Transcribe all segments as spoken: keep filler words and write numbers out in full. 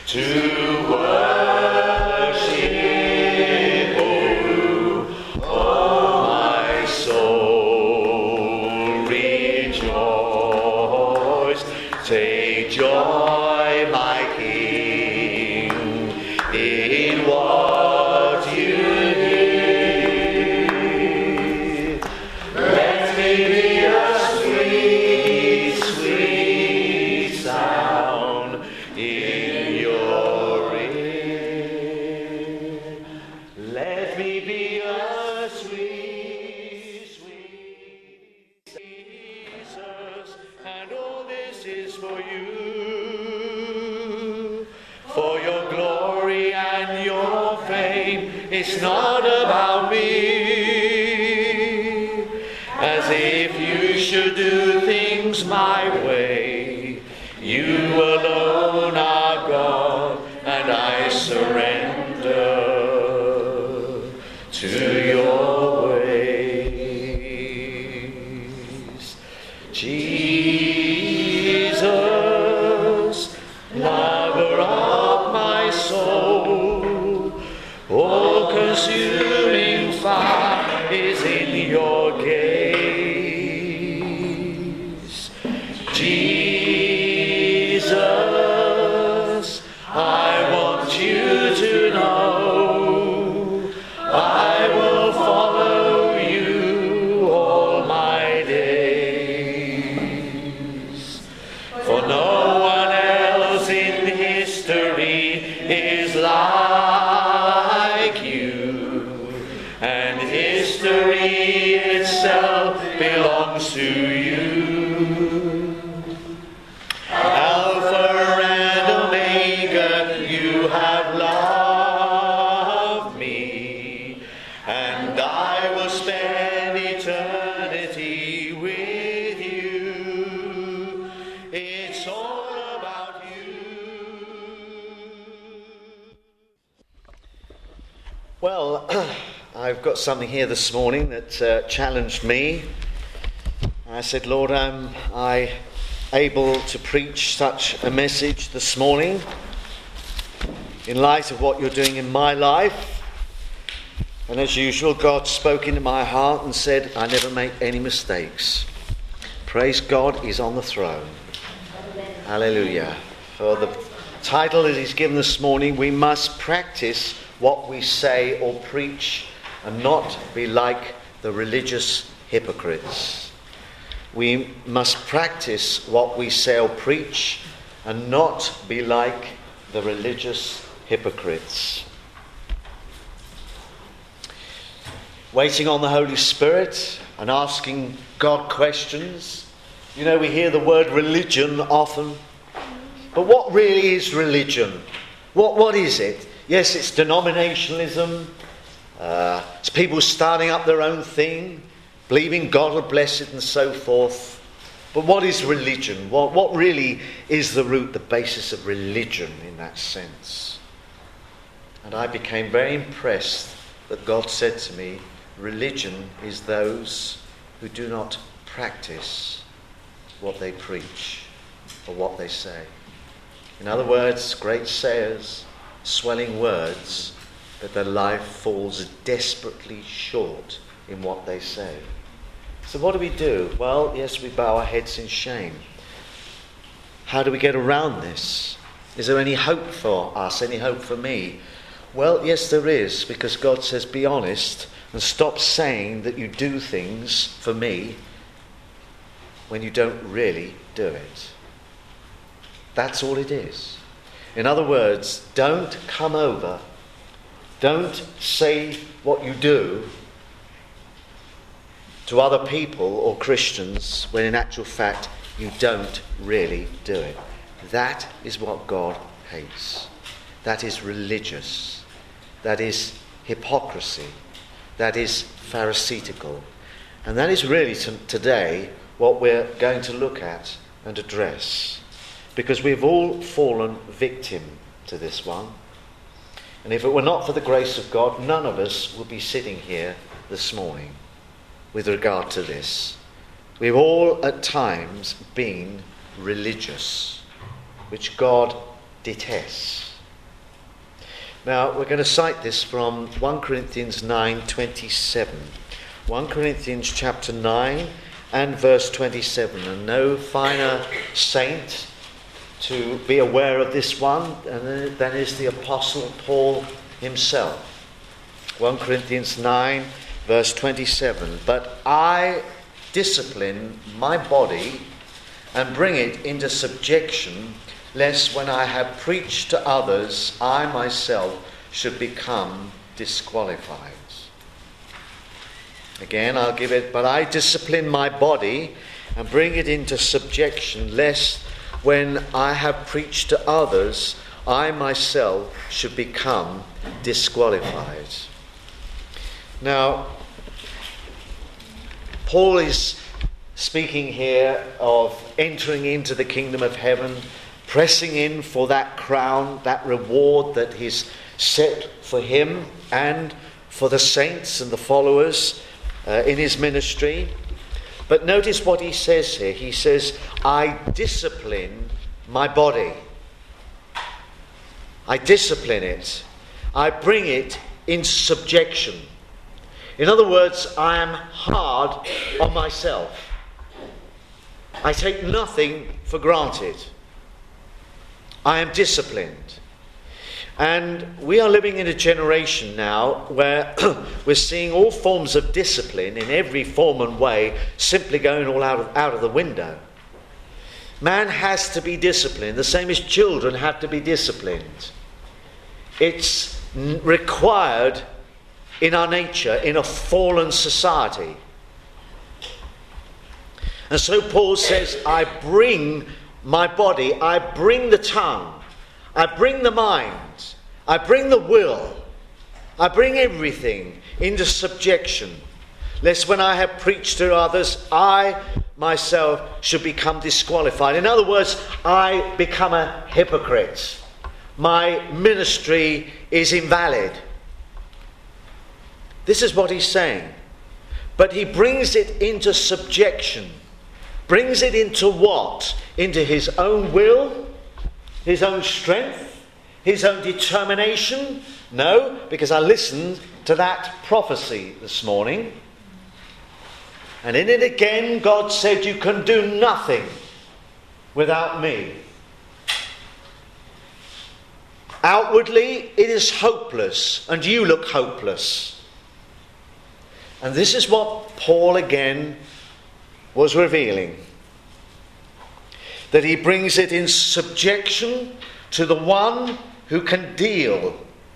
to worship, oh, oh my soul, rejoice, take joy, my King, in what you hear. Let me be a sweet, sweet sound in your ear. Let me be a sweet, sweet Jesus, and all this is for you, for your glory and your fame. It's not about me, as if you should do things my way. You alone are God, and I surrender to your ways. Jesus, lover of my soul, all-consuming fire is in your gaze. Jesus, I want you to know I will follow you all my days. For no one else in history is like you, and history itself belongs to you. Alpha and Omega, you have loved me, and I will spend eternity with you. It's all about you. Well, I've got something here this morning that uh, challenged me. I said, Lord, am I able to preach such a message this morning in light of what you're doing in my life? And as usual, God spoke into my heart and said, I never make any mistakes. Praise God, He's on the throne. Hallelujah. For the title that He's given this morning, we must practice what we say or preach and not be like the religious hypocrites. We must practice what we say or preach and not be like the religious hypocrites. Waiting on the Holy Spirit and asking God questions. You know, we hear the word religion often. But what really is religion? What What is it? Yes, it's denominationalism. Uh, it's people starting up their own thing, believing God will bless it and so forth. But what is religion? What, what really is the root, the basis of religion in that sense? And I became very impressed that God said to me, religion is those who do not practice what they preach or what they say. In other words, great sayers, swelling words, but their life falls desperately short in what they say. So what do we do? Well, yes, we bow our heads in shame. How do we get around this? Is there any hope for us? Any hope for me? Well, yes, there is, because God says, be honest and stop saying that you do things for me when you don't really do it. That's all it is. In other words, don't come over, don't say what you do to other people or Christians when in actual fact you don't really do it. That is what God hates. That is religious. That is hypocrisy. That is pharisaical. And that is really t- today what we're going to look at and address. Because we've all fallen victim to this one. And if it were not for the grace of God, none of us would be sitting here this morning with regard to this. We've all at times been religious, which God detests. Now, we're going to cite this from First Corinthians nine twenty-seven. First Corinthians chapter nine and verse twenty-seven. And no finer saint to be aware of this one than is the Apostle Paul himself. First Corinthians nine verse twenty-seven. But I discipline my body and bring it into subjection, lest when I have preached to others, I myself should become disqualified. Again, I'll give it, but I discipline my body and bring it into subjection, lest when I have preached to others, I myself should become disqualified. Now, Paul is speaking here of entering into the kingdom of heaven, pressing in for that crown, that reward that he's set for him and for the saints and the followers uh, in his ministry. But notice what he says here. He says, I discipline my body. I discipline it. I bring it into subjection. In other words, I am hard on myself. I take nothing for granted. I am disciplined. And we are living in a generation now where we're seeing all forms of discipline in every form and way simply going all out of, out of the window. Man has to be disciplined, the same as children have to be disciplined. It's required in our nature, in a fallen society. And so Paul says, I bring my body, I bring the tongue, I bring the mind, I bring the will, I bring everything into subjection, lest when I have preached to others, I myself should become disqualified. In other words, I become a hypocrite. My ministry is invalid. This is what he's saying. But he brings it into subjection. Brings it into what? Into his own will? His own strength? His own determination? No, because I listened to that prophecy this morning. And in it again, God said, you can do nothing without me. Outwardly, it is hopeless, and you look hopeless. And this is what Paul again was revealing. That he brings it in subjection to the one who can deal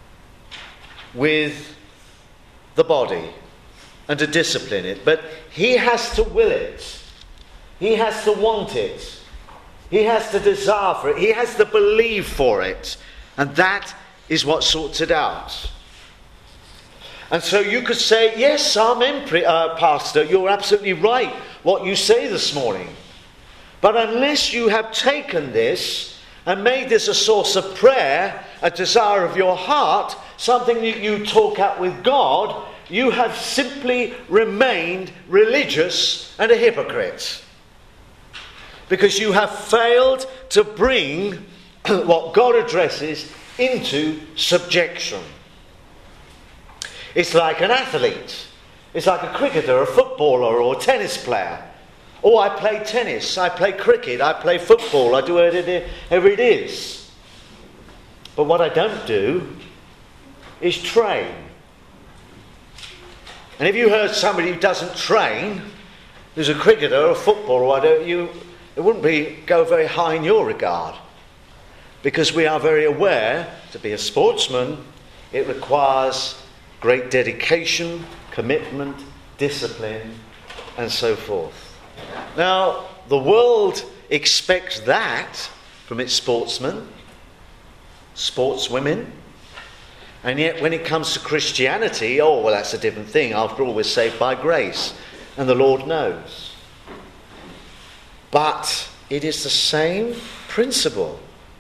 with the body and to discipline it. But he has to will it. He has to want it. He has to desire for it. He has to believe for it. And that is what sorts it out. And so you could say, yes, Amen, uh, Pastor, you're absolutely right what you say this morning. But unless you have taken this and made this a source of prayer, a desire of your heart, something that you talk out with God, you have simply remained religious and a hypocrite. Because you have failed to bring what God addresses into subjection. It's like an athlete. It's like a cricketer, a footballer, or a tennis player. Oh, I play tennis, I play cricket, I play football, I do whatever it is. But what I don't do is train. And if you heard somebody who doesn't train, who's a cricketer or a footballer, or whatever, you, it wouldn't be go very high in your regard. Because we are very aware, to be a sportsman, it requires great dedication, commitment, discipline, and so forth. Now, the world expects that from its sportsmen, sportswomen, and yet when it comes to Christianity, oh, well, that's a different thing. After all, we're saved by grace, and the Lord knows. But it is the same principle.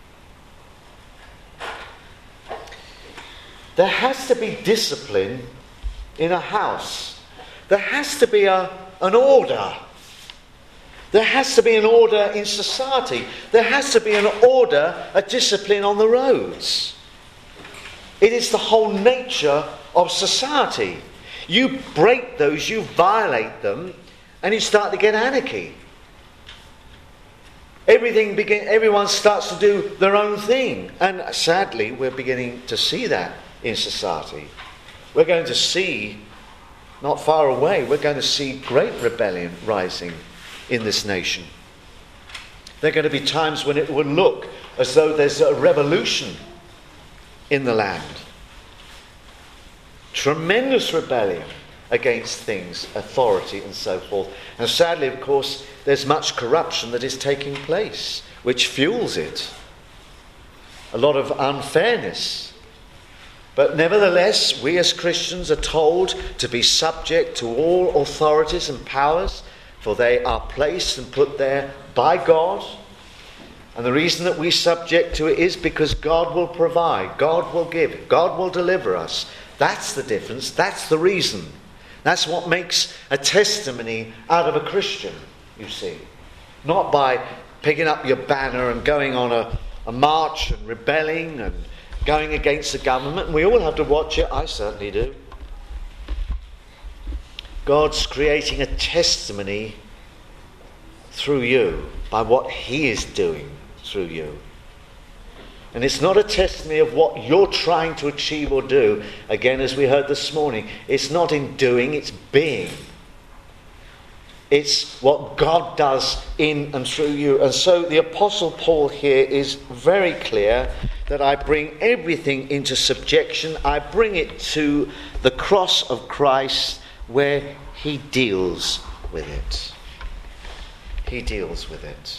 There has to be discipline in a house. There has to be a, an order. There has to be an order in society. There has to be an order, a discipline on the roads. It is the whole nature of society. You break those, you violate them, and you start to get anarchy. Everything begin, everyone starts to do their own thing. And sadly, we're beginning to see that in society. We're going to see, not far away, we're going to see great rebellion rising in this nation. There are going to be times when it will look as though there's a revolution in the land. Tremendous rebellion against things, authority and so forth. And sadly, of course, there's much corruption that is taking place, which fuels it. A lot of unfairness. But nevertheless, we as Christians are told to be subject to all authorities and powers, for they are placed and put there by God. And the reason that we subject to it is because God will provide, God will give, God will deliver us. That's the difference, that's the reason. That's what makes a testimony out of a Christian, you see. Not by picking up your banner and going on a, a march and rebelling and going against the government. And we all have to watch it, I certainly do. God's creating a testimony through you by what He is doing through you. And it's not a testimony of what you're trying to achieve or do. Again, as we heard this morning, it's not in doing, it's being. It's what God does in and through you. And so the Apostle Paul here is very clear that I bring everything into subjection. I bring it to the cross of Christ where He deals with it. He deals with it.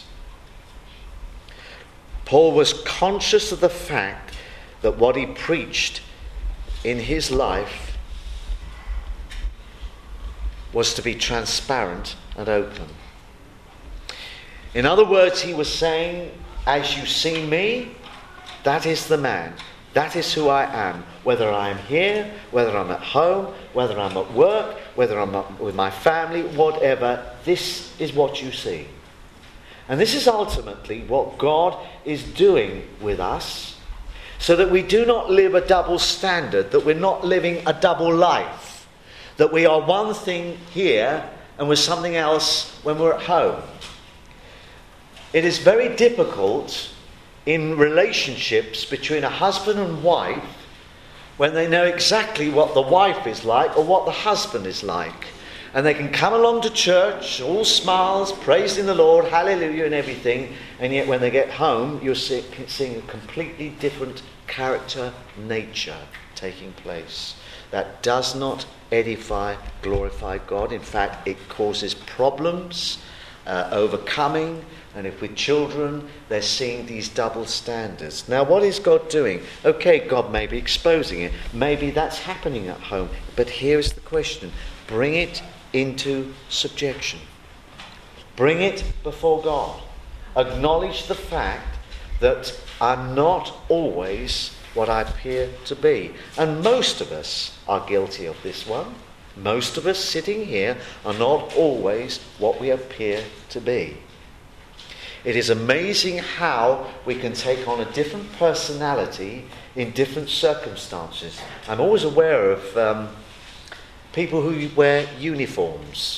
Paul was conscious of the fact that what he preached in his life was to be transparent and open. In other words, he was saying, as you see me, that is the man. That is who I am. Whether I am here, whether I'm at home, whether I'm at work, whether I'm with my family, whatever, this is what you see. And this is ultimately what God is doing with us, so that we do not live a double standard, that we're not living a double life, that we are one thing here and we're something else when we're at home. It is very difficult in relationships between a husband and wife when they know exactly what the wife is like or what the husband is like. And they can come along to church, all smiles, praising the Lord, hallelujah and everything. And yet when they get home, you're see, seeing a completely different character, nature taking place. That does not edify, glorify God. In fact, it causes problems, uh, overcoming. And if with children, they're seeing these double standards. Now, what is God doing? Okay, God may be exposing it. Maybe that's happening at home. But here's the question. Bring it into subjection. Bring it before God. Acknowledge the fact that I'm not always what I appear to be. And most of us are guilty of this one. Most of us sitting here are not always what we appear to be. It is amazing how we can take on a different personality in different circumstances. I'm always aware of um, people who wear uniforms.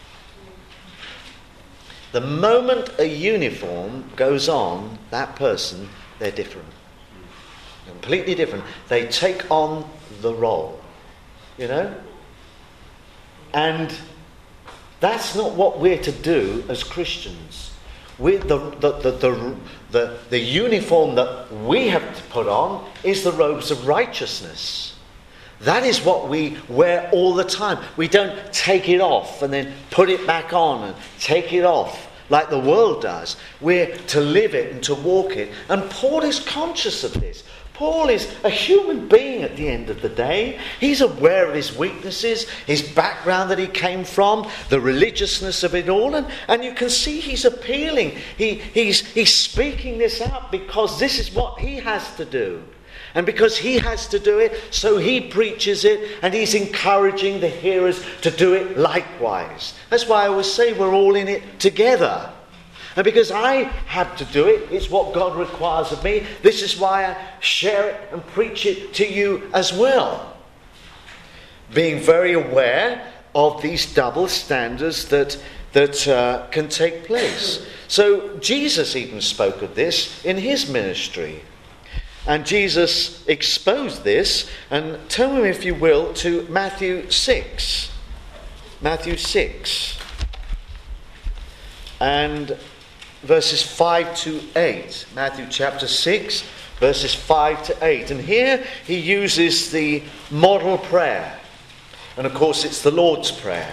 The moment a uniform goes on, that person, they're different. Completely different. They take on the role, you know? And that's not what we're to do as Christians. We're the, the, the, the, the, the uniform that we have to put on is the robes of righteousness. That is what we wear all the time. We don't take it off and then put it back on and take it off like the world does. We're to live it and to walk it. And Paul is conscious of this. Paul is a human being at the end of the day. He's aware of his weaknesses, his background that he came from, the religiousness of it all. And, and you can see he's appealing. He, he's, he's speaking this out because this is what he has to do. And because he has to do it, so he preaches it, and he's encouraging the hearers to do it likewise. That's why I always say we're all in it together. And because I have to do it, it's what God requires of me. This is why I share it and preach it to you as well. Being very aware of these double standards that, that uh, can take place. So Jesus even spoke of this in his ministry. And Jesus exposed this. And turn with me, if you will, to Matthew six. Matthew six. And verses five to eight. Matthew chapter six, verses five to eight. And here he uses the model prayer. And of course it's the Lord's Prayer.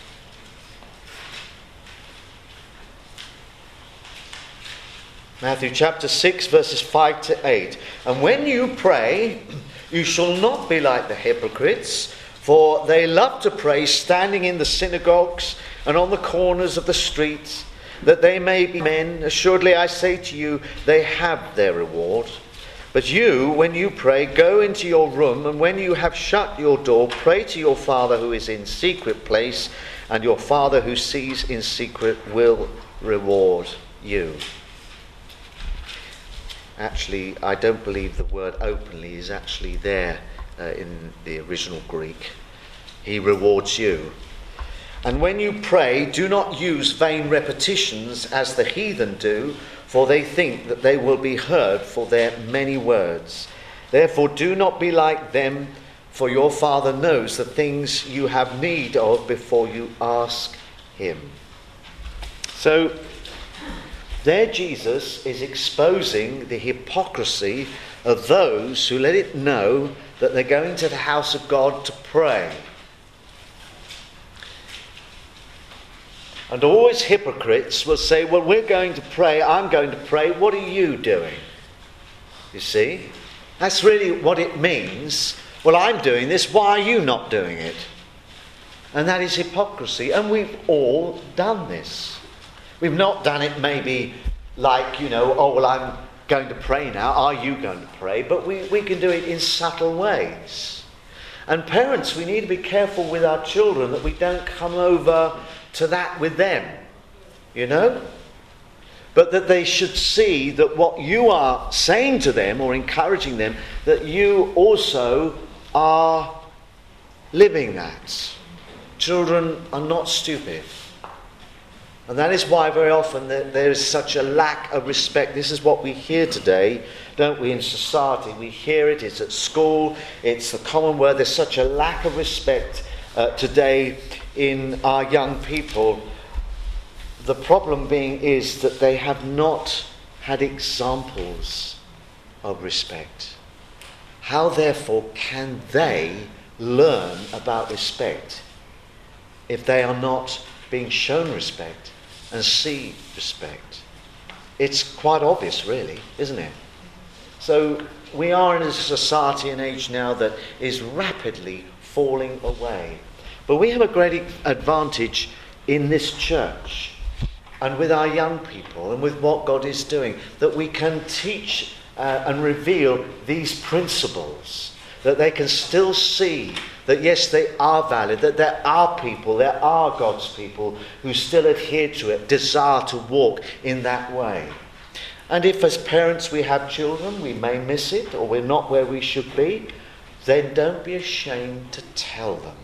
Matthew chapter six, verses five to eight. And when you pray, you shall not be like the hypocrites, for they love to pray standing in the synagogues and on the corners of the streets, that they may be men. Assuredly I say to you, they have their reward. But you, when you pray, go into your room, and when you have shut your door, pray to your Father who is in secret place, and your Father who sees in secret will reward you. Actually, I don't believe the word openly is actually there uh, in the original Greek. He rewards you. And when you pray, do not use vain repetitions as the heathen do, for they think that they will be heard for their many words. Therefore do not be like them, for your Father knows the things you have need of before you ask him. So there Jesus is exposing the hypocrisy of those who let it know that they're going to the house of God to pray. And always hypocrites will say, well, we're going to pray, I'm going to pray, what are you doing? You see? That's really what it means. Well, I'm doing this, why are you not doing it? And that is hypocrisy. And we've all done this. We've not done it maybe like, you know, oh, well, I'm going to pray now, are you going to pray? But we, we can do it in subtle ways. And parents, we need to be careful with our children that we don't come over to that with them, you know? But that they should see that what you are saying to them or encouraging them, that you also are living that. Children are not stupid. And that is why very often there is such a lack of respect. This is what we hear today, don't we, in society? We hear it, it's at school, it's the common word. There's such a lack of respect uh, today in our young people. The problem being is that they have not had examples of respect. How therefore can they learn about respect if they are not being shown respect and see respect? It's quite obvious, really, isn't it? So we are in a society and age now that is rapidly falling away. But we have a great advantage in this church and with our young people and with what God is doing, that we can teach uh, and reveal these principles, that they can still see that yes, they are valid, that there are people, there are God's people who still adhere to it, desire to walk in that way. And if as parents we have children, we may miss it or we're not where we should be, then don't be ashamed to tell them.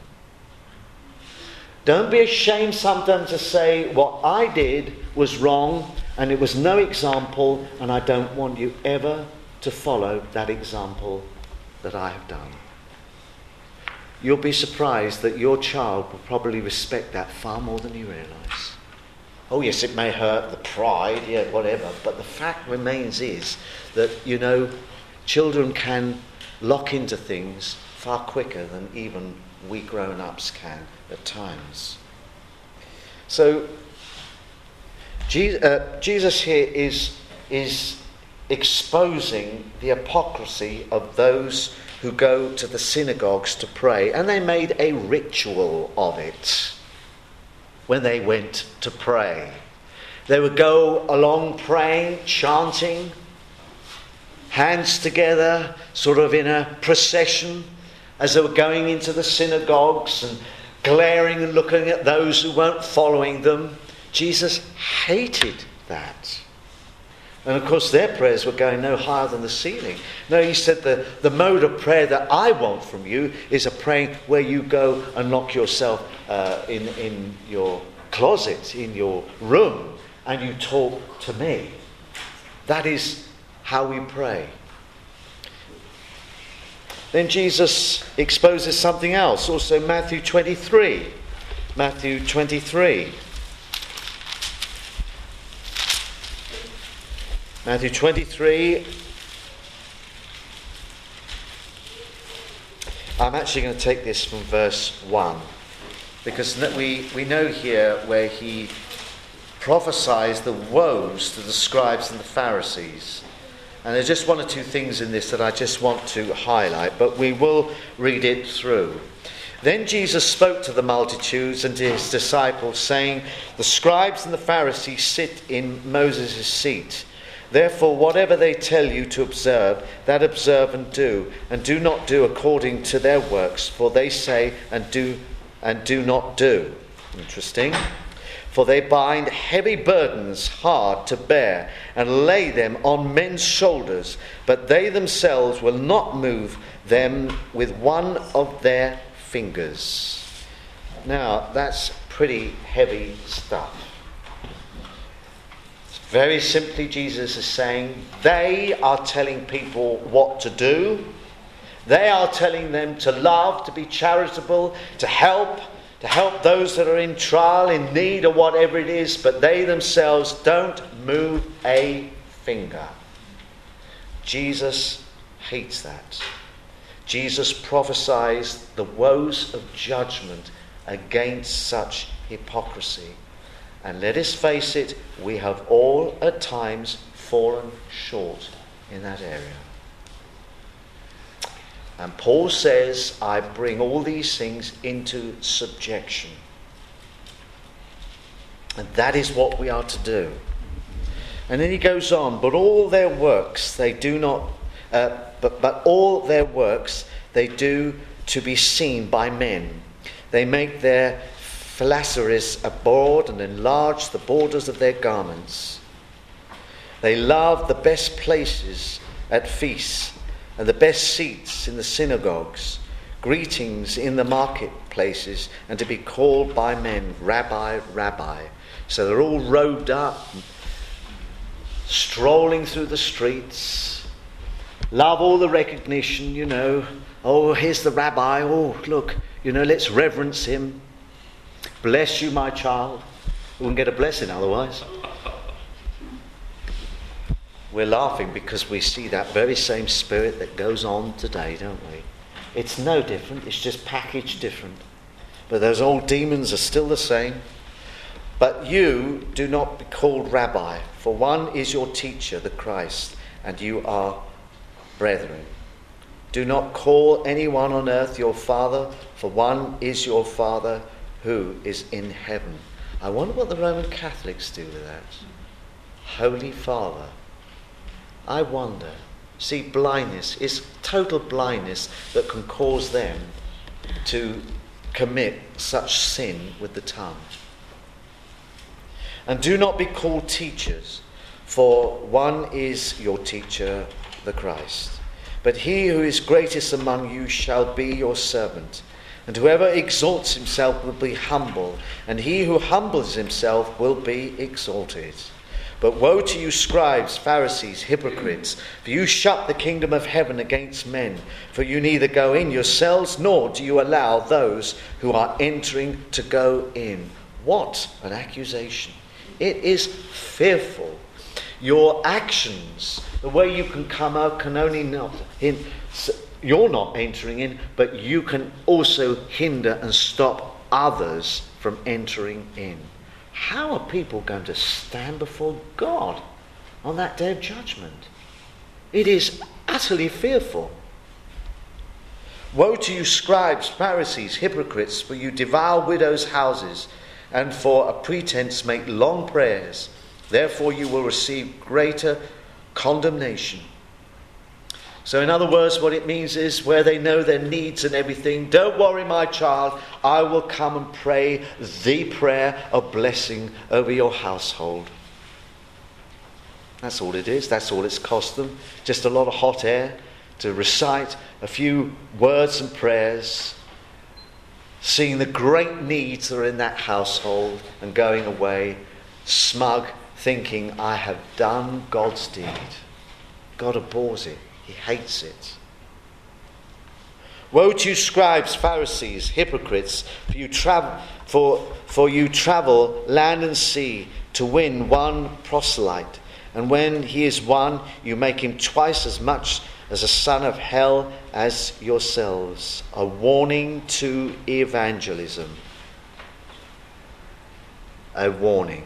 Don't be ashamed sometimes to say, what I did was wrong and it was no example, and I don't want you ever to follow that example that I have done. You'll be surprised that your child will probably respect that far more than you realise. Oh yes, it may hurt the pride, yeah, whatever, but the fact remains is that, you know, children can lock into things far quicker than even we grown-ups can at times. So Jesus, uh, Jesus here is, is exposing the hypocrisy of those who go to the synagogues to pray, and they made a ritual of it when they went to pray. They would go along praying, chanting, hands together, sort of in a procession, as they were going into the synagogues and glaring and looking at those who weren't following them. Jesus hated that. And of course their prayers were going no higher than the ceiling. No, he said the, the mode of prayer that I want from you is a praying where you go and lock yourself uh, in, in your closet, in your room, and you talk to me. That is how we pray. Then Jesus exposes something else, also Matthew twenty-three. Matthew twenty-three. Matthew twenty-three. I'm actually going to take this from verse one, because we, we know here where he prophesies the woes to the scribes and the Pharisees. And there's just one or two things in this that I just want to highlight, but we will read it through. Then Jesus spoke to the multitudes and to his disciples, saying, "The scribes and the Pharisees sit in Moses' seat. Therefore, whatever they tell you to observe, that observe and do, and do not do according to their works, for they say and do and do not do." Interesting. "For they bind heavy burdens hard to bear, and lay them on men's shoulders, but they themselves will not move them with one of their fingers." Now, that's pretty heavy stuff. Very simply, Jesus is saying they are telling people what to do. They are telling them to love, to be charitable, to help, to help those that are in trial, in need, or whatever it is, but they themselves don't move a finger. Jesus hates that. Jesus prophesies the woes of judgment against such hypocrisy. And let us face it, we have all at times fallen short in that area. And Paul says, I bring all these things into subjection. And that is what we are to do. And then he goes on, but all their works they do not, uh, but, but all their works they do to be seen by men. They make their phylacteries abroad and enlarge the borders of their garments. They love the best places at feasts and the best seats in the synagogues, greetings in the marketplaces, and to be called by men, Rabbi, Rabbi. So they're all robed up, strolling through the streets, love all the recognition, you know. Oh, here's the rabbi. Oh, look, you know, let's reverence him. Bless you, my child. We wouldn't get a blessing otherwise. We're laughing because we see that very same spirit that goes on today, don't we? It's no different. It's just packaged different. But those old demons are still the same. But you do not be called rabbi, for one is your teacher, the Christ, and you are brethren. Do not call anyone on earth your father, for one is your Father who is in heaven. I wonder what the Roman Catholics do with that. Holy Father. I wonder. See, blindness is total blindness that can cause them to commit such sin with the tongue. And do not be called teachers, for one is your teacher, the Christ. But he who is greatest among you shall be your servant. And whoever exalts himself will be humble, and he who humbles himself will be exalted. But woe to you, scribes, Pharisees, hypocrites, for you shut the kingdom of heaven against men. For you neither go in yourselves, nor do you allow those who are entering to go in. What an accusation. It is fearful. Your actions, the way you can come out, can only not in. You're not entering in, but you can also hinder and stop others from entering in. How are people going to stand before God on that day of judgment? It is utterly fearful. Woe to you, scribes, Pharisees, hypocrites, for you devour widows' houses, and for a pretense make long prayers. Therefore you will receive greater condemnation. So in other words, what it means is where they know their needs and everything, don't worry, my child, I will come and pray the prayer of blessing over your household. That's all it is. That's all it's cost them. Just a lot of hot air to recite a few words and prayers, seeing the great needs that are in that household and going away smug, thinking, I have done God's deed. God abhors it. He hates it. Woe to you, scribes, Pharisees, hypocrites, for you travel, for, for you travel land and sea to win one proselyte. And when he is won, you make him twice as much as a son of hell as yourselves. A warning to evangelism. A warning.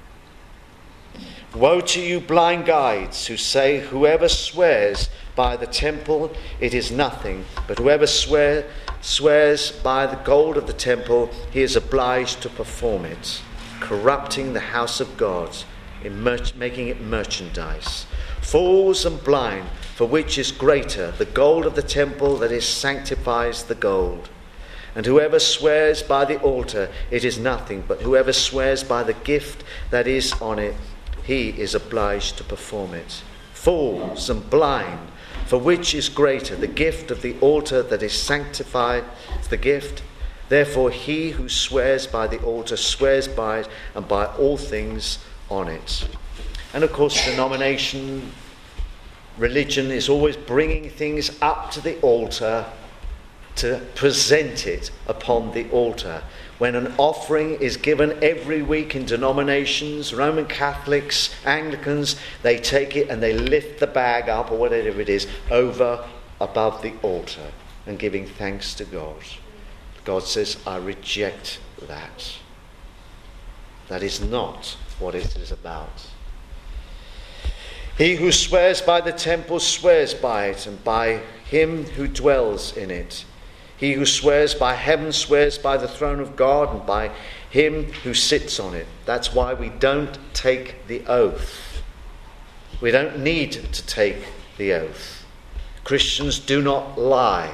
Woe to you, blind guides, who say, whoever swears by the temple, it is nothing, but whoever swear, swears by the gold of the temple, he is obliged to perform it, corrupting the house of God, in mer- making it merchandise. Fools and blind, for which is greater, the gold of the temple that is sanctifies the gold? And whoever swears by the altar, it is nothing, but whoever swears by the gift that is on it, he is obliged to perform it. Fools and blind, for which is greater, the gift of the altar that is sanctified, the gift? Therefore he who swears by the altar swears by it and by all things on it. And of course, denomination, religion is always bringing things up to the altar to present it upon the altar. When an offering is given every week in denominations, Roman Catholics, Anglicans, they take it and they lift the bag up, or whatever it is, over above the altar and giving thanks to God. God says, I reject that. That is not what it is about. He who swears by the temple swears by it and by him who dwells in it. He who swears by heaven swears by the throne of God and by him who sits on it. That's why we don't take the oath. We don't need to take the oath. Christians do not lie.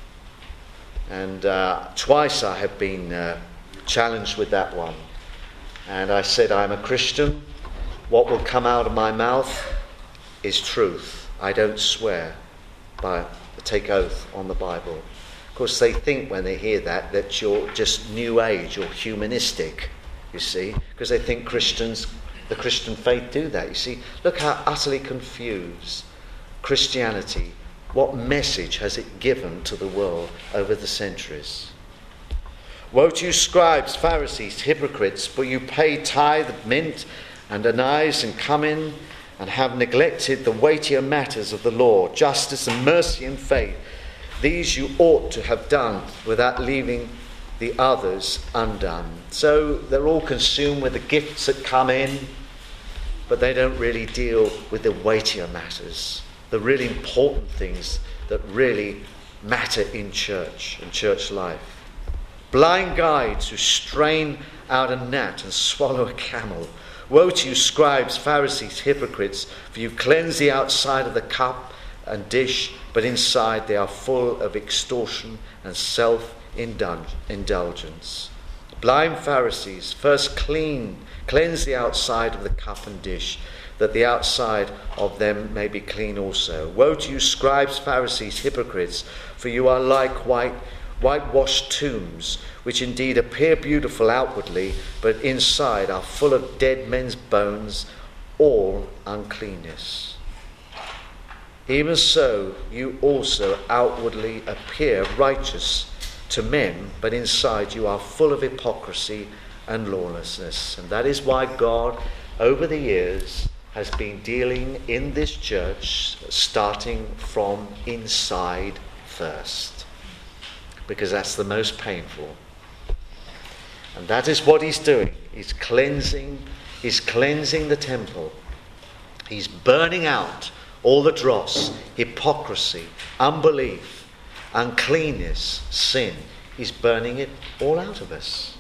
And uh, twice I have been uh, challenged with that one. And I said, I'm a Christian. What will come out of my mouth is truth. I don't swear by take oath on the Bible. Of course, they think when they hear that, that you're just new age or humanistic, you see, because they think Christians, the Christian faith do that. You see, look how utterly confused Christianity, what message has it given to the world over the centuries? Woe to you, scribes, Pharisees, hypocrites, for you pay tithe of mint and anise and cumin, and have neglected the weightier matters of the law, justice and mercy and faith. These you ought to have done without leaving the others undone. So they're all consumed with the gifts that come in, but they don't really deal with the weightier matters, the really important things that really matter in church and church life. Blind guides who strain out a gnat and swallow a camel. Woe to you, scribes, Pharisees, hypocrites, for you cleanse the outside of the cup and dish, but inside they are full of extortion and self-indulgence. Blind Pharisees, first clean, cleanse the outside of the cup and dish, that the outside of them may be clean also. Woe to you, scribes, Pharisees, hypocrites, for you are like white, whitewashed tombs, which indeed appear beautiful outwardly, but inside are full of dead men's bones, all uncleanness. Even so, you also outwardly appear righteous to men, but inside you are full of hypocrisy and lawlessness. And that is why God, over the years, has been dealing in this church, starting from inside first, because that's the most painful. And that is what he's doing. He's cleansing, he's cleansing the temple. He's burning out all the dross, hypocrisy, unbelief, uncleanness, sin. He's burning it all out of us.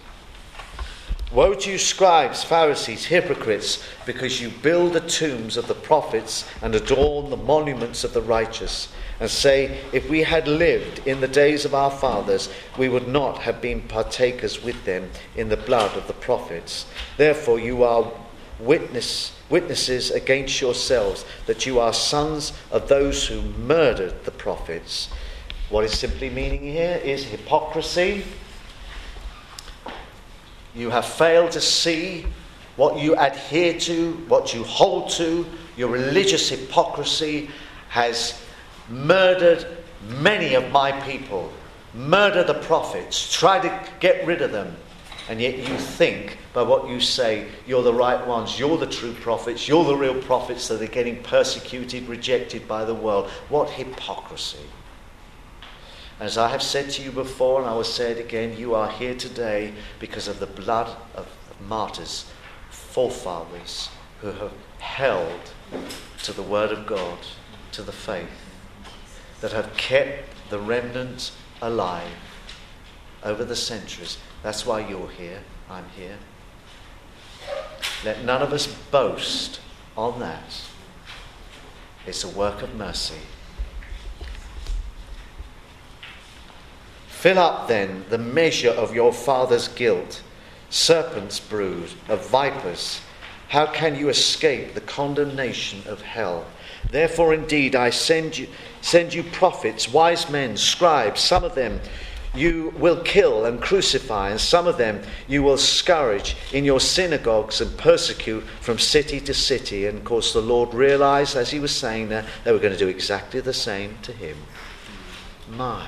Woe to you, scribes, Pharisees, hypocrites, because you build the tombs of the prophets and adorn the monuments of the righteous, and say, if we had lived in the days of our fathers, we would not have been partakers with them in the blood of the prophets. Therefore you are witness, witnesses against yourselves that you are sons of those who murdered the prophets. What is simply meaning here is hypocrisy. You have failed to see what you adhere to, what you hold to. Your religious hypocrisy has murdered many of my people. Murder the prophets. Try to get rid of them. And yet you think, by what you say, you're the right ones. You're the true prophets. You're the real prophets that are getting persecuted, rejected by the world. What hypocrisy. As I have said to you before, and I will say it again, you are here today because of the blood of martyrs, forefathers who have held to the word of God, to the faith, that have kept the remnant alive over the centuries. That's why you're here, I'm here. Let none of us boast on that. It's a work of mercy. Fill up then the measure of your father's guilt, serpent's brood of vipers. How can you escape the condemnation of hell? Therefore indeed I send you, send you prophets, wise men, scribes. Some of them you will kill and crucify, and some of them you will scourge in your synagogues and persecute from city to city. And of course the Lord realized, as he was saying there, they were going to do exactly the same to him. My.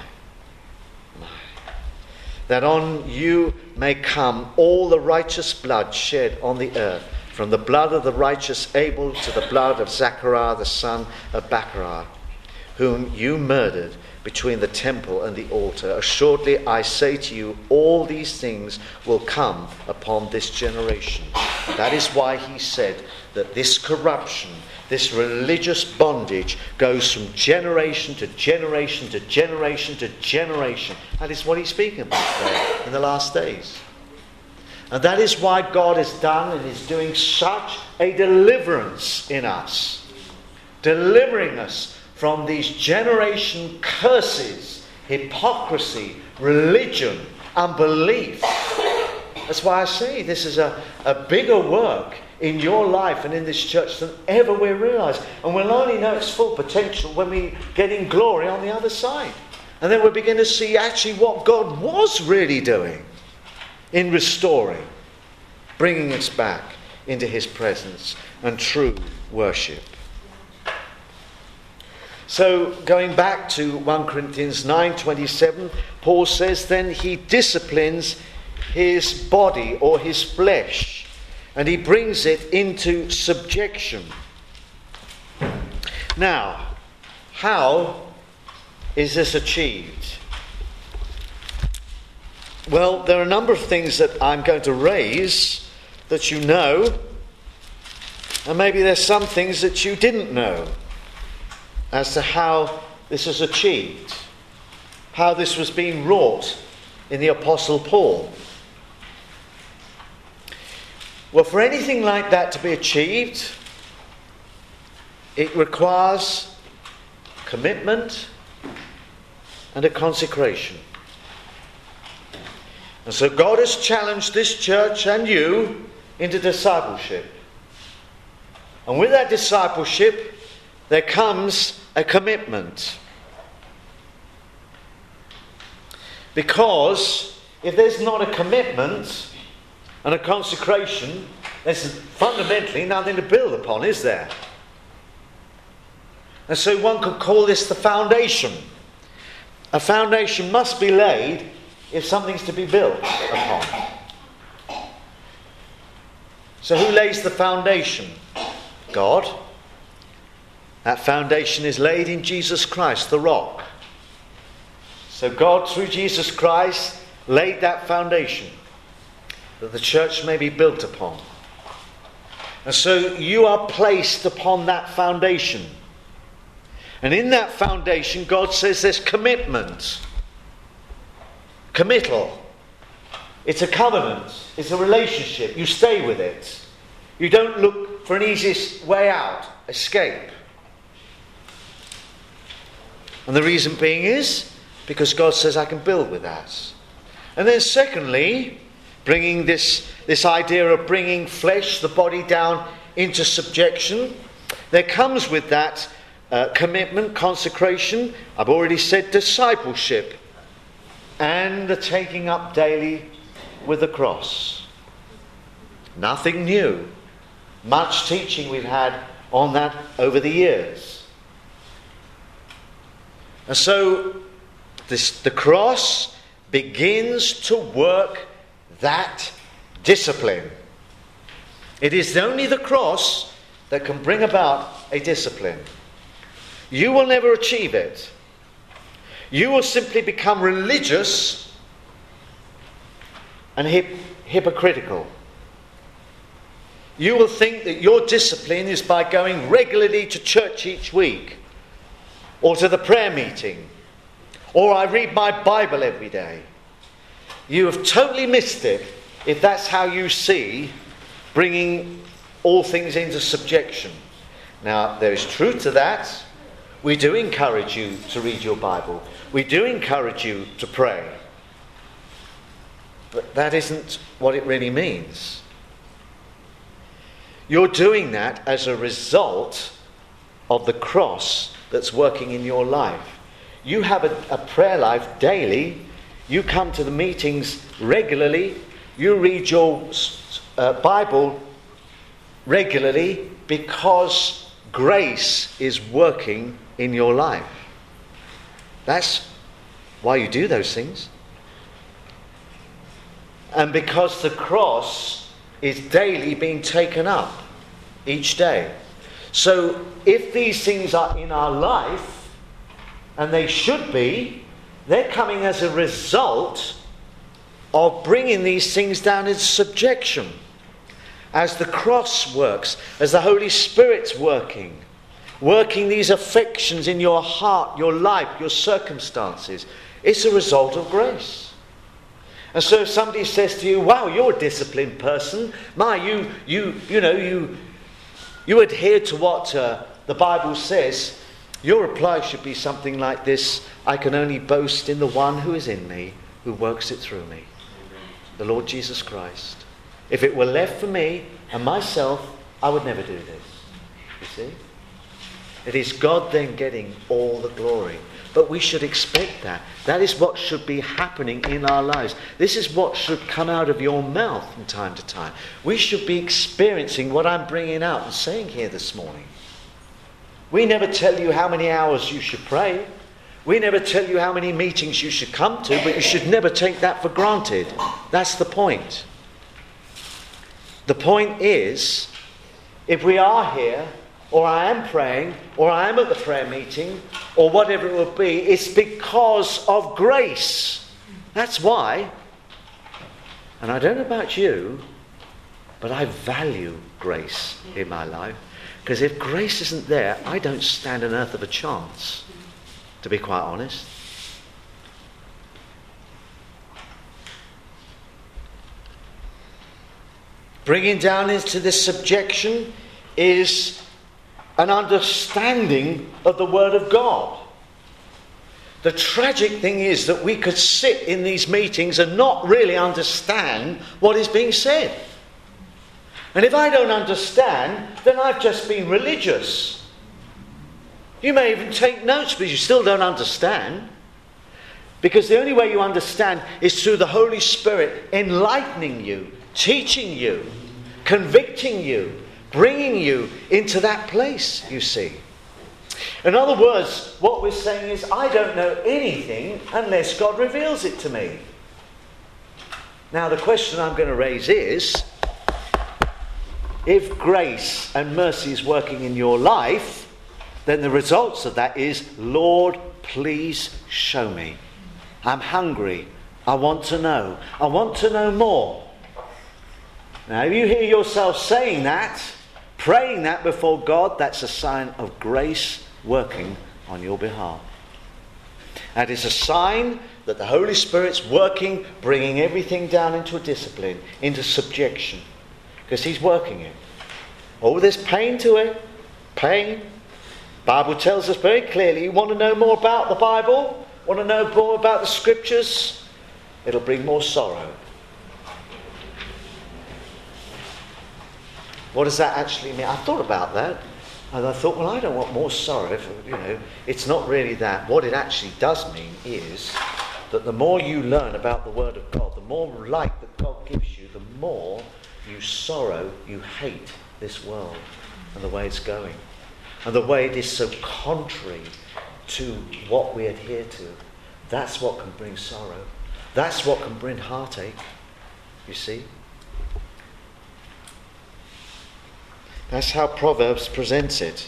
That on you may come all the righteous blood shed on the earth, from the blood of the righteous Abel to the blood of Zachariah the son of Barachiah, whom you murdered between the temple and the altar. Assuredly I say to you, all these things will come upon this generation. That is why he said that this corruption, this religious bondage goes from generation to generation to generation to generation. That is what he's speaking about there in the last days. And that is why God has done and is doing such a deliverance in us. Delivering us from these generation curses, hypocrisy, religion, unbelief. That's why I say this is a, a bigger work in your life and in this church than ever we realise. And we'll only know its full potential when we get in glory on the other side. And then we'll begin to see actually what God was really doing in restoring, bringing us back into his presence and true worship. So going back to First Corinthians nine twenty-seven, Paul says, then he disciplines his body or his flesh, and he brings it into subjection. Now, how is this achieved? Well, there are a number of things that I'm going to raise that you know, and maybe there's some things that you didn't know as to how this is achieved, how this was being wrought in the Apostle Paul. Well, for anything like that to be achieved, it requires commitment and a consecration. And so God has challenged this church and you into discipleship. And with that discipleship, there comes a commitment. Because if there's not a commitment and a consecration, there's fundamentally nothing to build upon, is there? And so one could call this the foundation. A foundation must be laid if something's to be built upon. So who lays the foundation? God. That foundation is laid in Jesus Christ, the rock. So God, through Jesus Christ, laid that foundation that the church may be built upon. And so you are placed upon that foundation. And in that foundation, God says there's commitment. Committal. It's a covenant. It's a relationship. You stay with it. You don't look for an easiest way out, escape. And the reason being is because God says I can build with that. And then secondly, bringing this, this idea of bringing flesh, the body, down into subjection. There comes with that uh, commitment, consecration. I've already said discipleship. And the taking up daily with the cross. Nothing new. Much teaching we've had on that over the years. And so this, the cross begins to work that discipline. It is only the cross that can bring about a discipline. You will never achieve it. You will simply become religious and hip, hypocritical. You will think that your discipline is by going regularly to church each week, or to the prayer meeting, or I read my Bible every day. You have totally missed it if that's how you see bringing all things into subjection. Now, there is truth to that. We do encourage you to read your Bible. We do encourage you to pray. But that isn't what it really means. You're doing that as a result of the cross that's working in your life. You have a, a prayer life daily. You come to the meetings regularly. You read your uh, Bible regularly because grace is working in your life. That's why you do those things. And because the cross is daily being taken up each day. So if these things are in our life, and they should be, they're coming as a result of bringing these things down into subjection. As the cross works, as the Holy Spirit's working, working these affections in your heart, your life, your circumstances, it's a result of grace. And so if somebody says to you, wow, you're a disciplined person, my, you, you, you know, you, you adhere to what uh, the Bible says, your reply should be something like this: I can only boast in the one who is in me, who works it through me, the Lord Jesus Christ. If it were left for me and myself, I would never do this. You see? It is God then getting all the glory. But we should expect that. That is what should be happening in our lives. This is what should come out of your mouth from time to time. We should be experiencing what I'm bringing out and saying here this morning. We never tell you how many hours you should pray. We never tell you how many meetings you should come to, but you should never take that for granted. That's the point. The point is, if we are here, or I am praying, or I am at the prayer meeting, or whatever it will be, it's because of grace. That's why. And I don't know about you, but I value grace in my life. Because if grace isn't there, I don't stand an earth of a chance, to be quite honest. Bringing down into this subjection is an understanding of the Word of God. The tragic thing is that we could sit in these meetings and not really understand what is being said. And if I don't understand, then I've just been religious. You may even take notes, but you still don't understand. Because the only way you understand is through the Holy Spirit enlightening you, teaching you, convicting you, bringing you into that place, you see. In other words, what we're saying is, I don't know anything unless God reveals it to me. Now, the question I'm going to raise is, if grace and mercy is working in your life, then the results of that is, Lord, please show me. I'm hungry. I want to know. I want to know more. Now, if you hear yourself saying that, praying that before God, that's a sign of grace working on your behalf. That is a sign that the Holy Spirit's working, bringing everything down into a discipline, into subjection. Because He's working it. Oh, there's pain to it. Pain. The Bible tells us very clearly, you want to know more about the Bible? Want to know more about the Scriptures? It'll bring more sorrow. What does that actually mean? I thought about that, and I thought, well, I don't want more sorrow. For, you know, it's not really that. What it actually does mean is that the more you learn about the Word of God, the more light that God gives you, the more you sorrow, you hate this world and the way it's going, and the way it is so contrary to what we adhere to. That's what can bring sorrow. That's what can bring heartache, you see. That's how Proverbs presents it.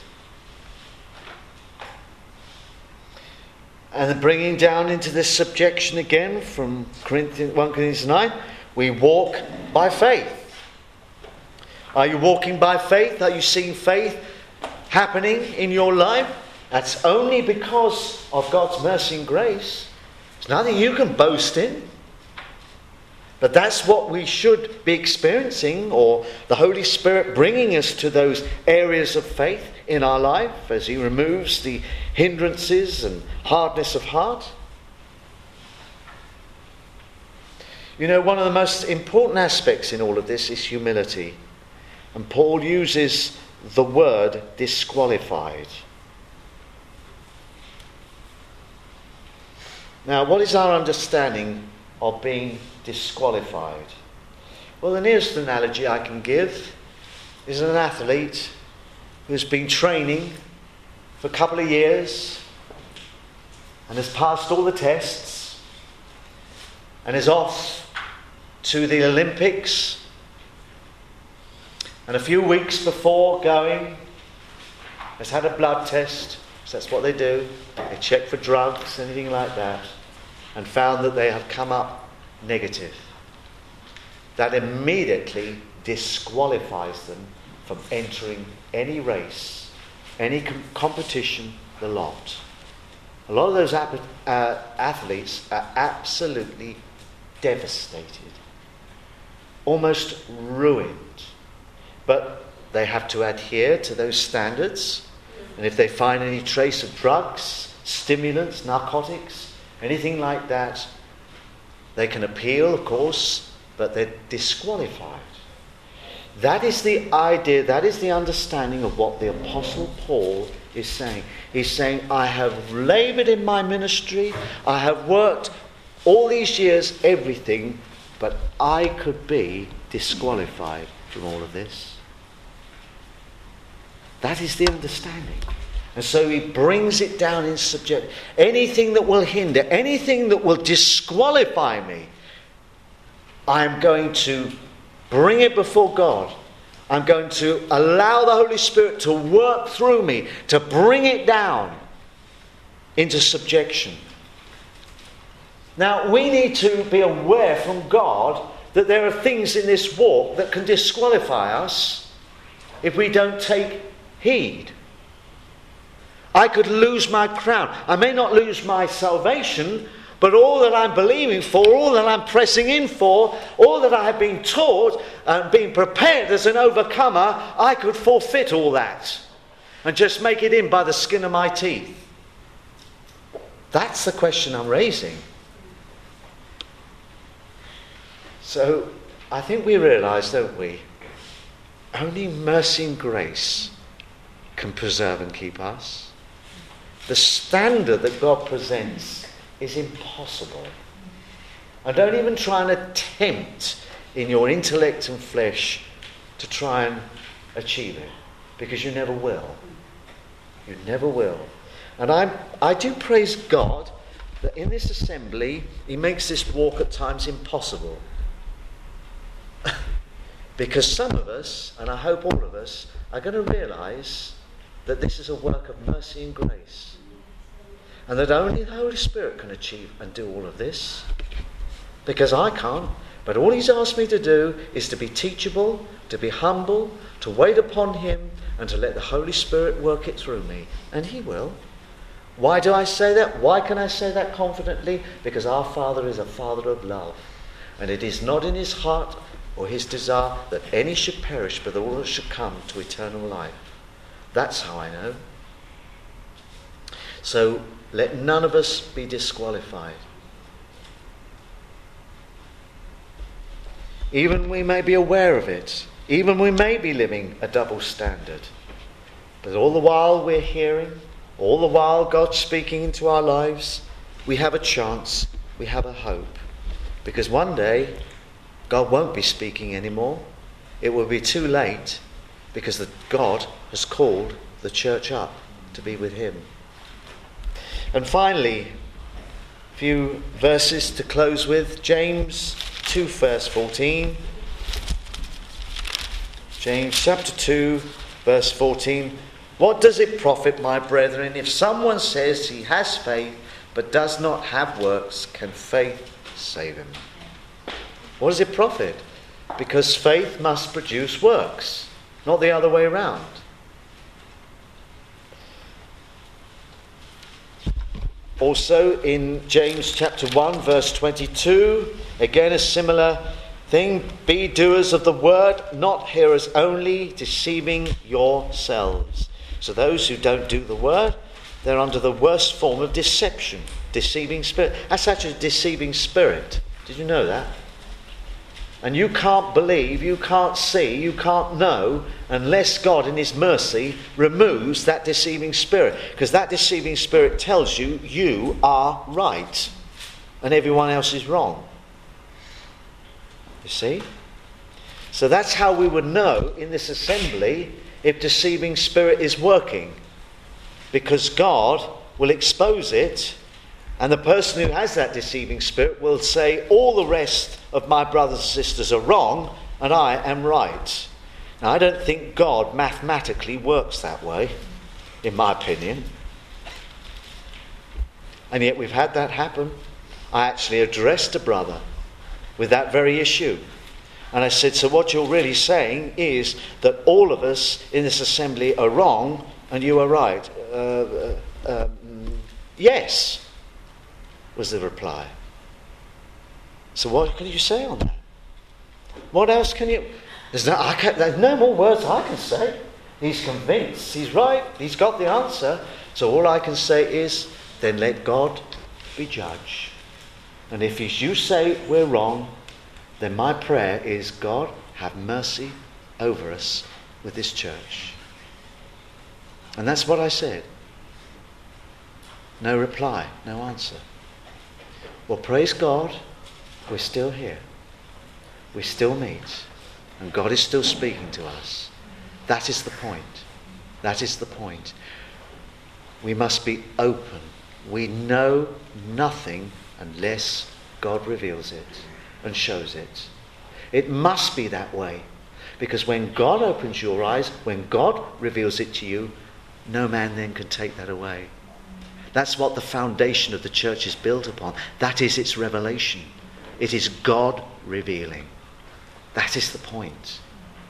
And then bringing down into this subjection again from Corinthians, First Corinthians nine, we walk by faith. Are you walking by faith? Are you seeing faith happening in your life? That's only because of God's mercy and grace. There's nothing you can boast in. But that's what we should be experiencing, or the Holy Spirit bringing us to those areas of faith in our life as He removes the hindrances and hardness of heart. You know, one of the most important aspects in all of this is humility. And Paul uses the word disqualified. Now, what is our understanding of being disqualified? Well, the nearest analogy I can give is an athlete who's been training for a couple of years and has passed all the tests and is off to the Olympics, and a few weeks before going has had a blood test, so that's what they do, they check for drugs, anything like that, and found that they have come up negative. That immediately disqualifies them from entering any race, any com- competition, the lot. A lot of those ap- uh, athletes are absolutely devastated, almost ruined. But they have to adhere to those standards, and if they find any trace of drugs, stimulants, narcotics, anything like that, they can appeal, of course, but they're disqualified. That is the idea, that is the understanding of what the Apostle Paul is saying. He's saying, I have laboured in my ministry, I have worked all these years, everything, but I could be disqualified from all of this. That is the understanding. And so he brings it down in subject. Anything that will hinder, anything that will disqualify me, I'm going to bring it before God. I'm going to allow the Holy Spirit to work through me, to bring it down into subjection. Now, we need to be aware from God that there are things in this walk that can disqualify us if we don't take heed. I could lose my crown. I may not lose my salvation, but all that I'm believing for, all that I'm pressing in for, all that I have been taught and been prepared as an overcomer, I could forfeit all that and just make it in by the skin of my teeth. That's the question I'm raising. So I think we realise, don't we, only mercy and grace can preserve and keep us. The standard that God presents is impossible. And don't even try and attempt in your intellect and flesh to try and achieve it, because you never will. You never will. And I I do praise God that in this assembly He makes this walk at times impossible. Because some of us, and I hope all of us, are going to realise that this is a work of mercy and grace. And that only the Holy Spirit can achieve and do all of this. Because I can't. But all He's asked me to do is to be teachable, to be humble, to wait upon Him, and to let the Holy Spirit work it through me. And He will. Why do I say that? Why can I say that confidently? Because our Father is a Father of love. And it is not in His heart or His desire that any should perish, but that all should come to eternal life. That's how I know. So let none of us be disqualified. Even we may be aware of it, Even we may be living a double standard. But all the while we're hearing, all the while God's speaking into our lives, we have a chance, we have a hope. Because one day, God won't be speaking anymore. It will be too late, because the God has called the church up to be with him. And finally, a few verses to close with. James two verse fourteen. James chapter two verse fourteen. What does it profit, my brethren, if someone says he has faith but does not have works? Can faith save him? What does it profit? Because faith must produce works, not the other way around. Also in James chapter one verse twenty-two, again a similar thing. Be doers of the word, not hearers only, deceiving yourselves. So those who don't do the word, they're under the worst form of deception. Deceiving spirit. That's actually a deceiving spirit. Did you know that? And you can't believe, you can't see, you can't know unless God in his mercy removes that deceiving spirit. Because that deceiving spirit tells you you are right and everyone else is wrong. You see? So that's how we would know in this assembly if deceiving spirit is working. Because God will expose it, and the person who has that deceiving spirit will say, all the rest of my brothers and sisters are wrong, and I am right. Now, I don't think God mathematically works that way, in my opinion. And yet we've had that happen. I actually addressed a brother with that very issue. And I said, so what you're really saying is that all of us in this assembly are wrong, and you are right. Uh, uh, um, yes. Was the reply. So what can you say on that? What else can you... There's no, I can't, there's no more words I can say. He's convinced. He's right. He's got the answer. So all I can say is, then let God be judge. And if you say we're wrong, then my prayer is, God, have mercy over us with this church. And that's what I said. No reply, no answer. Well, praise God, we're still here. We still meet. And God is still speaking to us. That is the point. That is the point. We must be open. We know nothing unless God reveals it and shows it. It must be that way. Because when God opens your eyes, when God reveals it to you, no man then can take that away. That's what the foundation of the church is built upon. That is its revelation. It is God revealing. That is the point.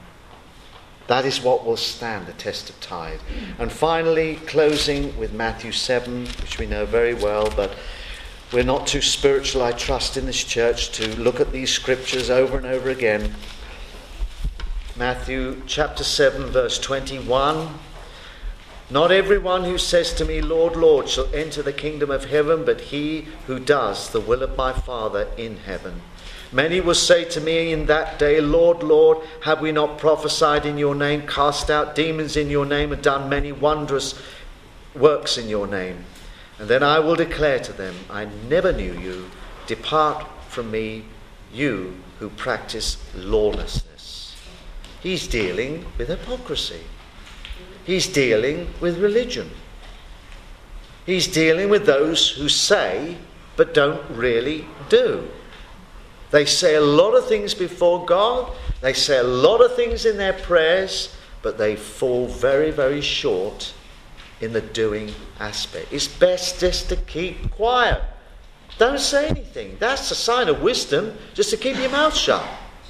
That is what will stand the test of time. And finally, closing with Matthew seven, which we know very well, but we're not too spiritual, I trust, in this church to look at these scriptures over and over again. Matthew chapter seven, verse twenty-one. Not everyone who says to me, Lord, Lord, shall enter the kingdom of heaven, but he who does the will of my Father in heaven. Many will say to me in that day, Lord, Lord, have we not prophesied in your name, cast out demons in your name, and done many wondrous works in your name? And then I will declare to them, I never knew you. Depart from me, you who practice lawlessness. He's dealing with hypocrisy. He's dealing with religion. He's dealing with those who say but don't really do. They say a lot of things before God. They say a lot of things in their prayers, but they fall very, very short in the doing aspect. It's best just to keep quiet. Don't say anything. That's a sign of wisdom, just to keep your mouth shut.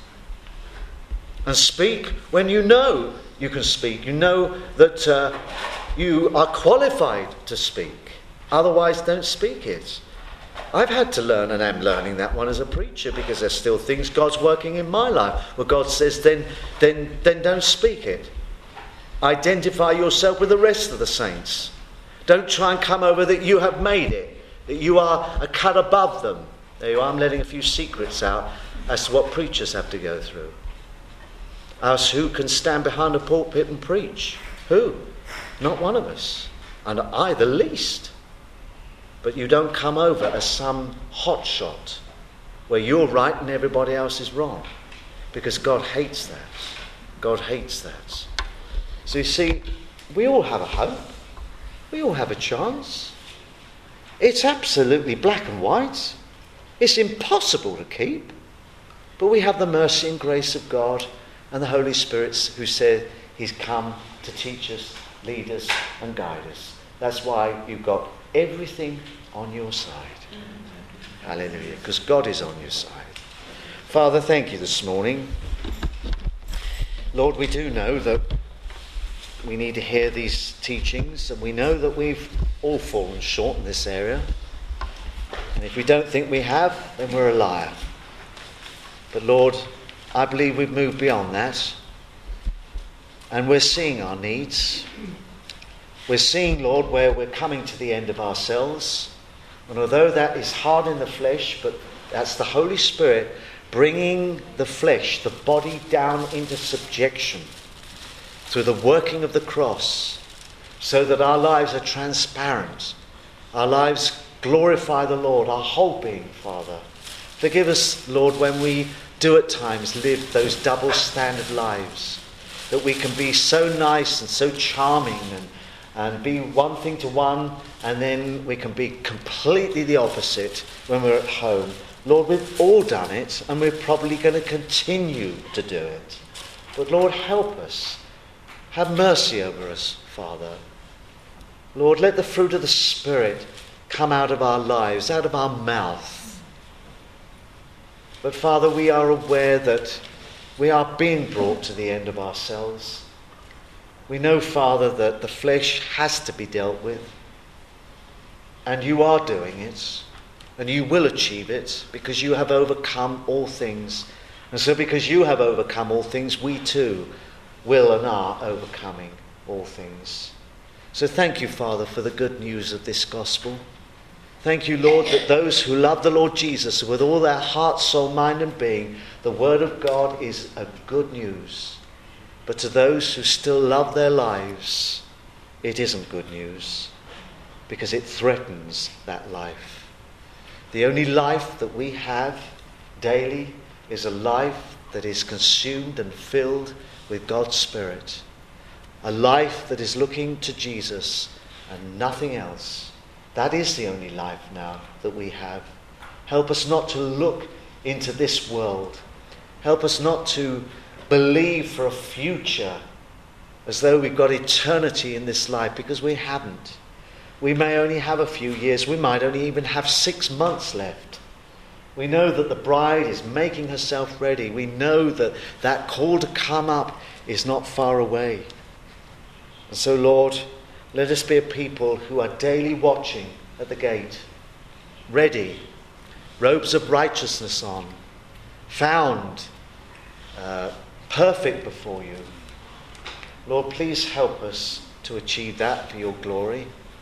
And speak when you know you can speak. You know that uh, you are qualified to speak. Otherwise, don't speak it. I've had to learn, and I'm learning that one as a preacher, because there's still things God's working in my life where God says, then, then, then don't speak it. Identify yourself with the rest of the saints. Don't try and come over that you have made it, that you are a cut above them. There you are, I'm letting a few secrets out as to what preachers have to go through. Us who can stand behind a pulpit and preach? Who? Not one of us. And I the least. But you don't come over as some hotshot where you're right and everybody else is wrong. Because God hates that. God hates that. So you see, we all have a hope. We all have a chance. It's absolutely black and white. It's impossible to keep. But we have the mercy and grace of God and the Holy Spirit who said he's come to teach us, lead us and guide us. That's why you've got everything on your side. Hallelujah. Because God is on your side. Father, thank you this morning. Lord, we do know that we need to hear these teachings, and we know that we've all fallen short in this area. And if we don't think we have, then we're a liar. But Lord, I believe we've moved beyond that. And we're seeing our needs. We're seeing, Lord, where we're coming to the end of ourselves. And although that is hard in the flesh, but that's the Holy Spirit bringing the flesh, the body, down into subjection through the working of the cross, so that our lives are transparent. Our lives glorify the Lord, our whole being, Father. Forgive us, Lord, when we do at times live those double standard lives, that we can be so nice and so charming and, and be one thing to one, and then we can be completely the opposite when we're at home. Lord, we've all done it, and we're probably going to continue to do it. But Lord, help us. Have mercy over us, Father. Lord, let the fruit of the Spirit come out of our lives, out of our mouth. But Father, we are aware that we are being brought to the end of ourselves. We know, Father, that the flesh has to be dealt with. And you are doing it. And you will achieve it because you have overcome all things. And so because you have overcome all things, we too will and are overcoming all things. So thank you, Father, for the good news of this gospel. Thank you, Lord, that those who love the Lord Jesus with all their heart, soul, mind and being, the word of God is a good news. But to those who still love their lives, it isn't good news because it threatens that life. The only life that we have daily is a life that is consumed and filled with God's Spirit. A life that is looking to Jesus and nothing else. That is the only life now that we have. Help us not to look into this world. Help us not to believe for a future as though we've got eternity in this life, because we haven't. We may only have a few years. We might only even have six months left. We know that the bride is making herself ready. We know that that call to come up is not far away. And so, Lord, let us be a people who are daily watching at the gate, ready, robes of righteousness on, found, uh, perfect before you. Lord, please help us to achieve that for your glory.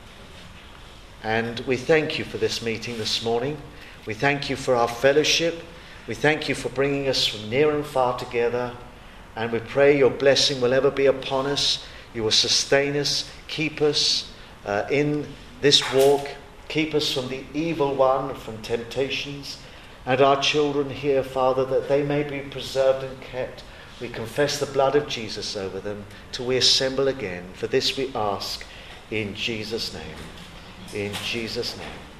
And we thank you for this meeting this morning. We thank you for our fellowship. We thank you for bringing us from near and far together. And we pray your blessing will ever be upon us. You will sustain us, keep us uh, in this walk. Keep us from the evil one, from temptations. And our children here, Father, that they may be preserved and kept. We confess the blood of Jesus over them till we assemble again. For this we ask in Jesus' name. In Jesus' name.